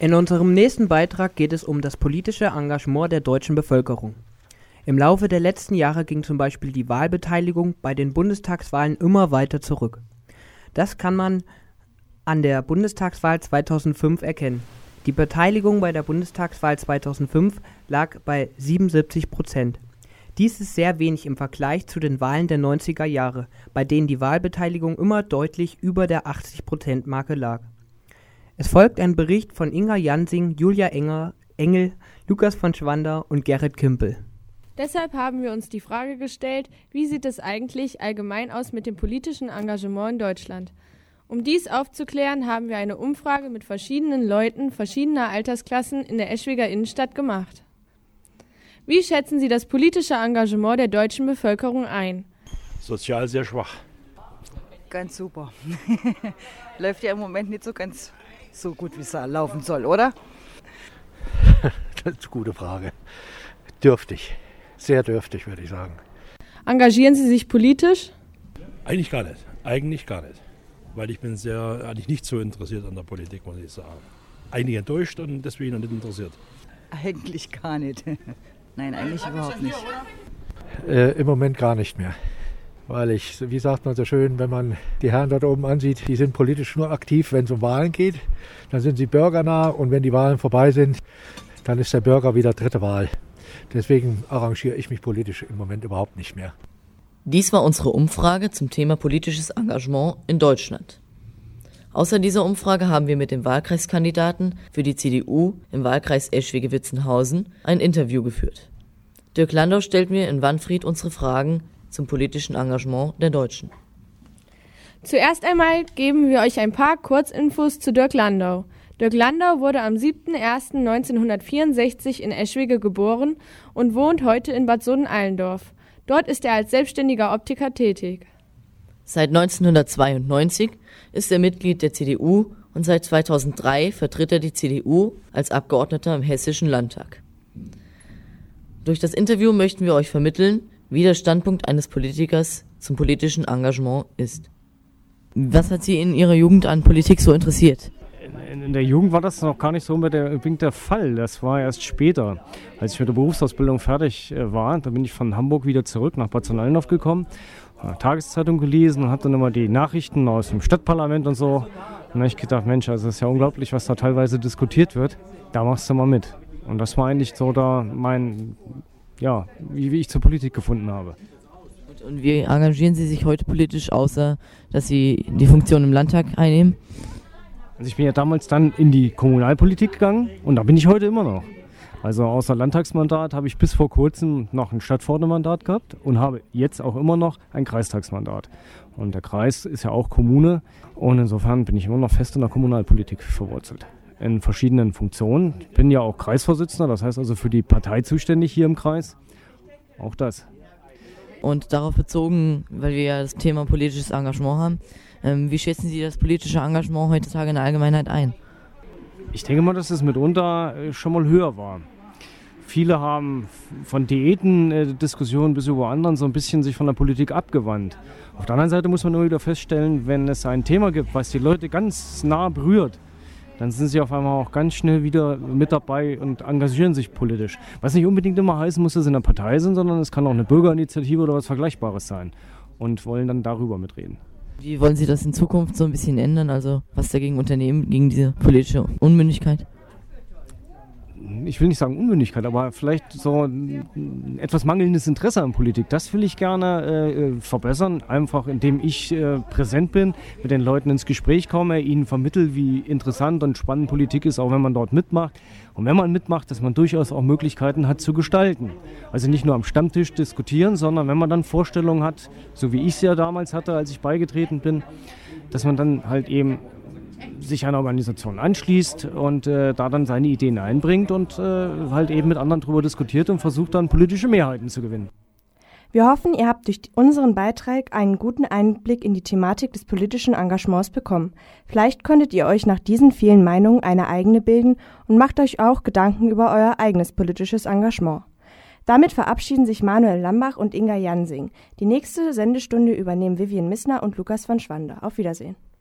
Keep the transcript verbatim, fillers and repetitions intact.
In unserem nächsten Beitrag geht es um das politische Engagement der deutschen Bevölkerung. Im Laufe der letzten Jahre ging zum Beispiel die Wahlbeteiligung bei den Bundestagswahlen immer weiter zurück. Das kann man an der Bundestagswahl zweitausendfünf erkennen. Die Beteiligung bei der Bundestagswahl zweitausendfünf lag bei siebenundsiebzig Prozent. Dies ist sehr wenig im Vergleich zu den Wahlen der neunziger Jahre, bei denen die Wahlbeteiligung immer deutlich über der achtzig Prozent Marke lag. Es folgt ein Bericht von Inga Jansing, Julia Enger, Engel, Lukas von Schwander und Gerrit Kimpel. Deshalb haben wir uns die Frage gestellt, wie sieht es eigentlich allgemein aus mit dem politischen Engagement in Deutschland? Um dies aufzuklären, haben wir eine Umfrage mit verschiedenen Leuten verschiedener Altersklassen in der Eschwiger Innenstadt gemacht. Wie schätzen Sie das politische Engagement der deutschen Bevölkerung ein? Sozial sehr schwach. Ganz super. Läuft ja im Moment nicht so ganz so gut, wie es laufen soll, oder? Das ist eine gute Frage. Dürftig. Sehr dürftig, würde ich sagen. Engagieren Sie sich politisch? Eigentlich gar nicht. Eigentlich gar nicht. Weil ich bin sehr, eigentlich nicht so interessiert an der Politik, muss ich sagen. Eigentlich enttäuscht und deswegen nicht interessiert. Eigentlich gar nicht. Nein, eigentlich überhaupt nicht. Äh, Im Moment gar nicht mehr. Weil ich, wie sagt man so schön, wenn man die Herren dort oben ansieht, die sind politisch nur aktiv, wenn es um Wahlen geht. Dann sind sie bürgernah und wenn die Wahlen vorbei sind, dann ist der Bürger wieder dritte Wahl. Deswegen arrangiere ich mich politisch im Moment überhaupt nicht mehr. Dies war unsere Umfrage zum Thema politisches Engagement in Deutschland. Außer dieser Umfrage haben wir mit dem Wahlkreiskandidaten für die C D U im Wahlkreis Eschwege-Witzenhausen ein Interview geführt. Dirk Landau stellt mir in Wanfried unsere Fragen zum politischen Engagement der Deutschen. Zuerst einmal geben wir euch ein paar Kurzinfos zu Dirk Landau. Dirk Landau wurde am siebten ersten neunzehnhundertvierundsechzig in Eschwege geboren und wohnt heute in Bad Sohn-Allendorf. Dort ist er als selbstständiger Optiker tätig. Seit neunzehnhundertzweiundneunzig ist er Mitglied der C D U und seit zweitausenddrei vertritt er die C D U als Abgeordneter im Hessischen Landtag. Durch das Interview möchten wir euch vermitteln, wie der Standpunkt eines Politikers zum politischen Engagement ist. Was hat Sie in Ihrer Jugend an Politik so interessiert? In der Jugend war das noch gar nicht so unbedingt der Fall. Das war erst später. Als ich mit der Berufsausbildung fertig war, da bin ich von Hamburg wieder zurück nach Bad Sohn-Allendorf gekommen, habe eine Tageszeitung gelesen und habe dann immer die Nachrichten aus dem Stadtparlament und so. Und dann habe ich gedacht, Mensch, also das ist ja unglaublich, was da teilweise diskutiert wird. Da machst du mal mit. Und das war eigentlich so da mein, ja, wie, wie ich zur Politik gefunden habe. Und wie engagieren Sie sich heute politisch, außer dass Sie die Funktion im Landtag einnehmen? Also ich bin ja damals dann in die Kommunalpolitik gegangen und da bin ich heute immer noch. Also außer Landtagsmandat habe ich bis vor kurzem noch ein Stadtverordnetenmandat gehabt und habe jetzt auch immer noch ein Kreistagsmandat. Und der Kreis ist ja auch Kommune und insofern bin ich immer noch fest in der Kommunalpolitik verwurzelt. In verschiedenen Funktionen. Ich bin ja auch Kreisvorsitzender, das heißt also für die Partei zuständig hier im Kreis. Auch das. Und darauf bezogen, weil wir ja das Thema politisches Engagement haben, ähm, wie schätzen Sie das politische Engagement heutzutage in der Allgemeinheit ein? Ich denke mal, dass es mitunter schon mal höher war. Viele haben von Diäten-Diskussionen bis über anderen so ein bisschen sich von der Politik abgewandt. Auf der anderen Seite muss man nur wieder feststellen, wenn es ein Thema gibt, was die Leute ganz nah berührt, dann sind sie auf einmal auch ganz schnell wieder mit dabei und engagieren sich politisch. Was nicht unbedingt immer heißen muss, dass sie in einer Partei sind, sondern es kann auch eine Bürgerinitiative oder was Vergleichbares sein und wollen dann darüber mitreden. Wie wollen Sie das in Zukunft so ein bisschen ändern? Also was dagegen unternehmen, gegen diese politische Unmündigkeit? Ich will nicht sagen Unmündigkeit, aber vielleicht so ein etwas mangelndes Interesse an Politik. Das will ich gerne äh, verbessern, einfach indem ich äh, präsent bin, mit den Leuten ins Gespräch komme, ihnen vermittle, wie interessant und spannend Politik ist, auch wenn man dort mitmacht. Und wenn man mitmacht, dass man durchaus auch Möglichkeiten hat zu gestalten. Also nicht nur am Stammtisch diskutieren, sondern wenn man dann Vorstellungen hat, so wie ich es ja damals hatte, als ich beigetreten bin, dass man dann halt eben sich einer Organisation anschließt und äh, da dann seine Ideen einbringt und äh, halt eben mit anderen darüber diskutiert und versucht dann politische Mehrheiten zu gewinnen. Wir hoffen, ihr habt durch unseren Beitrag einen guten Einblick in die Thematik des politischen Engagements bekommen. Vielleicht könntet ihr euch nach diesen vielen Meinungen eine eigene bilden und macht euch auch Gedanken über euer eigenes politisches Engagement. Damit verabschieden sich Manuel Lambach und Inga Jansing. Die nächste Sendestunde übernehmen Vivian Missner und Lukas von Schwander. Auf Wiedersehen.